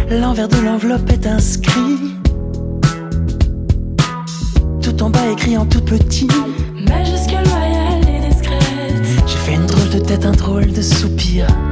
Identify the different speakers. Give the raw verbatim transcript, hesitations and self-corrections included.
Speaker 1: L'envers de l'enveloppe est inscrit. Tout en bas écrit en tout petit.
Speaker 2: Majuscule, loyale et discrète.
Speaker 1: J'ai fait une drôle de tête, un drôle de soupir.